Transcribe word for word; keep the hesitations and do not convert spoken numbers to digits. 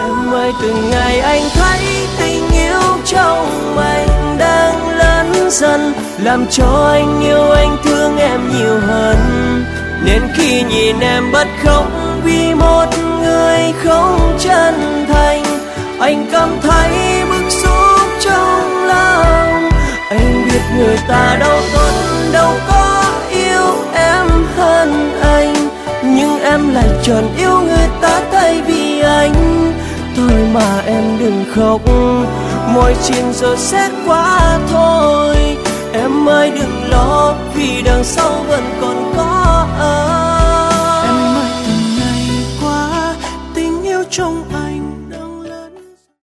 Em ơi từng ngày anh thấy tình yêu trong anh đang lớn dần, làm cho anh yêu anh thương em nhiều hơn. Nên khi nhìn em bật khóc vì một người không chân thành, anh cảm thấy bức xúc trong lòng. Anh biết người ta đâu tốt, đâu có yêu em hơn anh, nhưng em lại chọn yêu người ta thay vì anh. Thôi mà em đừng khóc, mọi chuyện rồi sẽ qua thôi. Em ơi đừng lo, vì đằng sau vẫn còn có anh. Em ơi từng ngày qua tình yêu trong